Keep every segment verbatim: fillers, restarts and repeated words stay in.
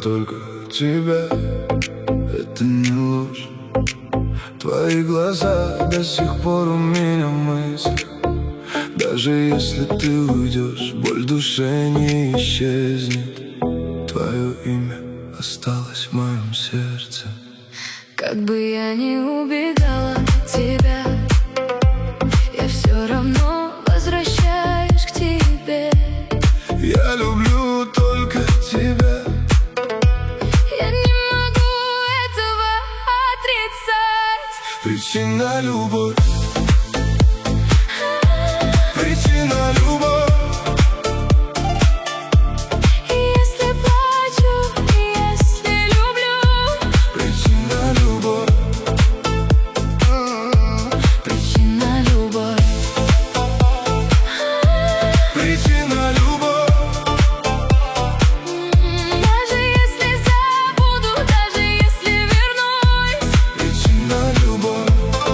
только тебя, это не ложь. Твои глаза до сих пор у меня в мыслях. Даже если ты уйдешь, боль в душе не исчезнет. Твое имя осталось в моем сердце. Как бы я ни убегала от тебя, я все равно возвращаюсь к тебе. Я люблю только тебя. Я не могу этого отрицать. Причина — любовь. Причина — любовь. Если плачу, если люблю. Причина — любовь. Причина — любовь. Причина — любовь. Даже если забуду, даже если вернусь. Причина — любовь.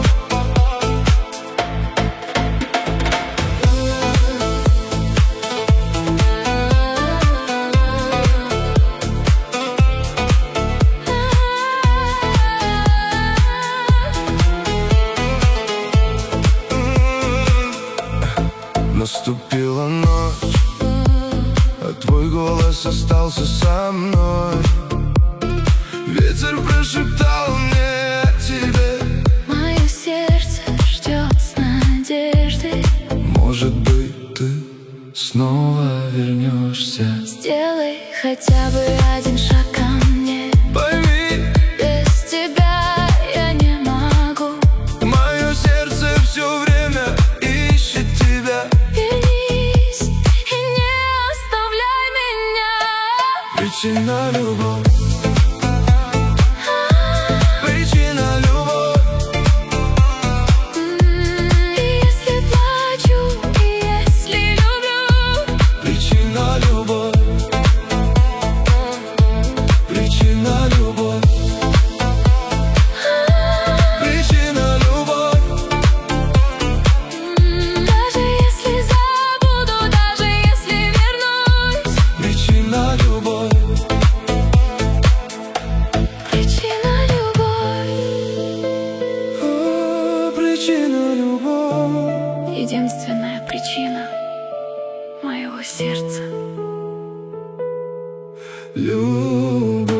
Наступила ночь, а твой голос остался со мной. Ветер прошептал мне о тебе. Мое сердце ждет с надеждой. Может быть, ты снова вернешься. Сделай хотя бы один шаг ко мне. Пойми, Без тебя я не могу. мое сердце все время ищет тебя. Вернись и не оставляй меня. Причина — любовь. Причина — любовь. Если плачу, если люблю. Причина — любовь. Причина — любовь. Причина — любовь. Даже если забуду, даже если вернусь. Причина — любовь. Причина — любовь. О, причина — любовь. Единственная причина моего сердца. Любовь.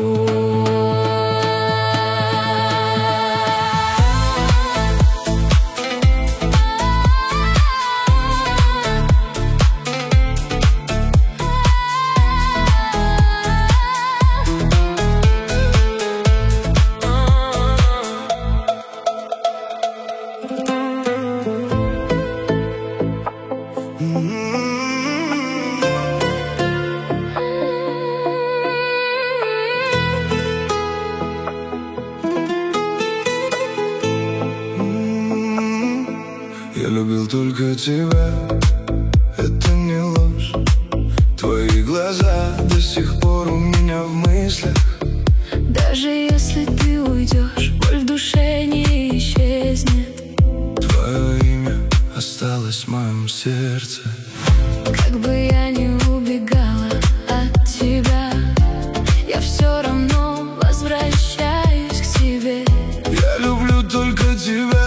Я любил только тебя, это не ложь. Твои глаза до сих пор у меня в мыслях. Даже если ты уйдешь, боль в душе не исчезнет. Твое имя осталось в моем сердце. Как бы я ни убегала от тебя, я все равно возвращаюсь к тебе. Я люблю только тебя.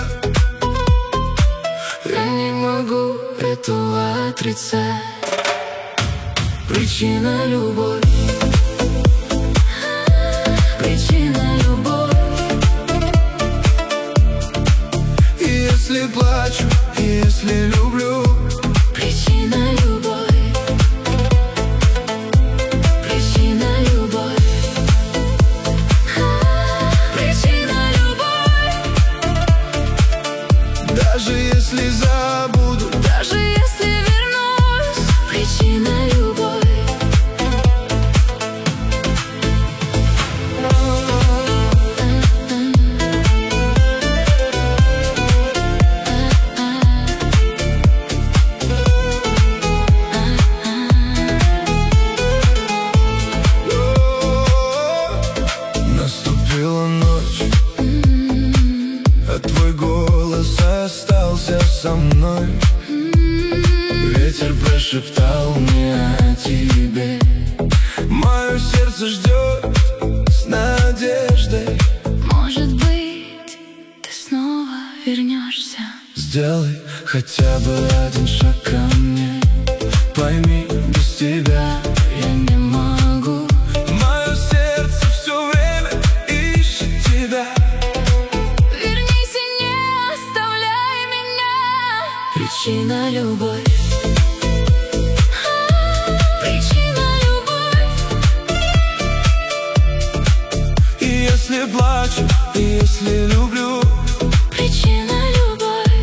Я не могу этого отрицать. Причина — любовь. Причина — любовь. Если плачу, если люблю. Причина — любовь. Причина — любовь. Причина — любовь. Даже если забуду, Даже если вернусь. Причина — любовь. наступила ночь, а твой голос остался со мной. Ветер прошептал мне о тебе. Мое сердце ждет хотя бы один шаг ко мне. Пойми, без тебя я не могу. Мое сердце все время ищет тебя. Вернись и не оставляй меня. Причина — любовь. Причина — любовь. И если плачу, и если люблю, Причина — любовь.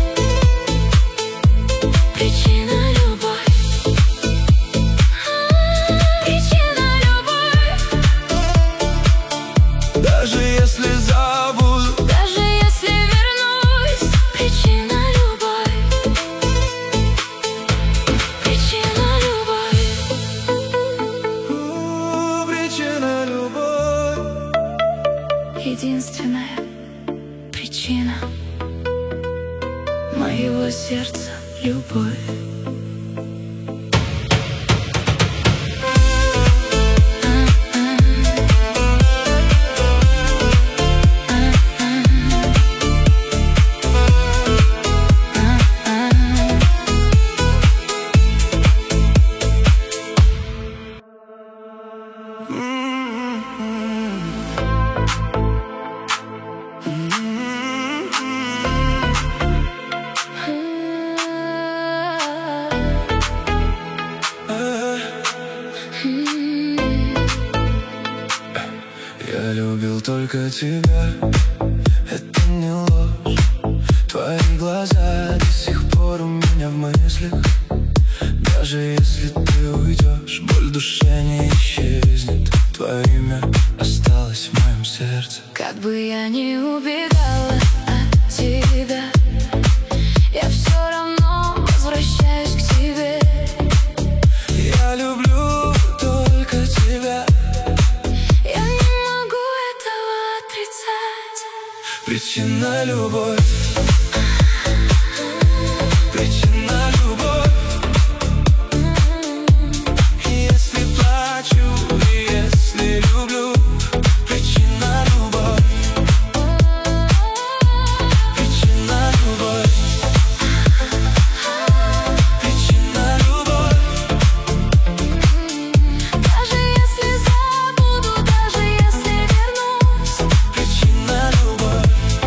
Причина — любовь. Причина — любовь. даже если забуду, Даже если вернусь. Причина — любовь. Причина — любовь. у, причина любовь. Единственная причина моего сердца — любовь. Я любил только тебя, это не ложь. Твои глаза до сих пор у меня в мыслях. Даже если ты уйдешь, боль в душе не исчезнет. Твое имя осталось в моем сердце. Как бы я ни убегала от тебя, я все равно возвращаюсь к тебе. Я люблю только тебя. Я не могу этого отрицать. Причина — любовь. Причина — любовь. И если плачу, и если люблю, причина — любовь. Причина — любовь. Причина — любовь. Даже если забуду, даже если вернусь. Причина — любовь.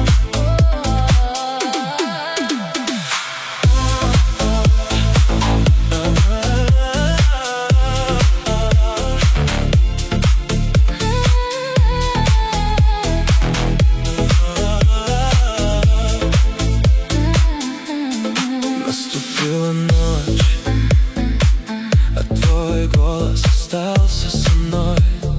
Наступила ночь, а твой голос остался со мной.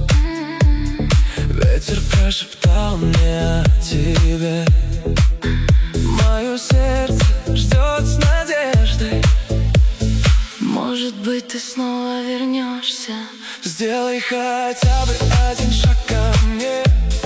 Ветер прошептал мне о тебе. Мое сердце ждет с надеждой. Может быть, ты снова вернешься. Сделай хотя бы один шаг ко мне.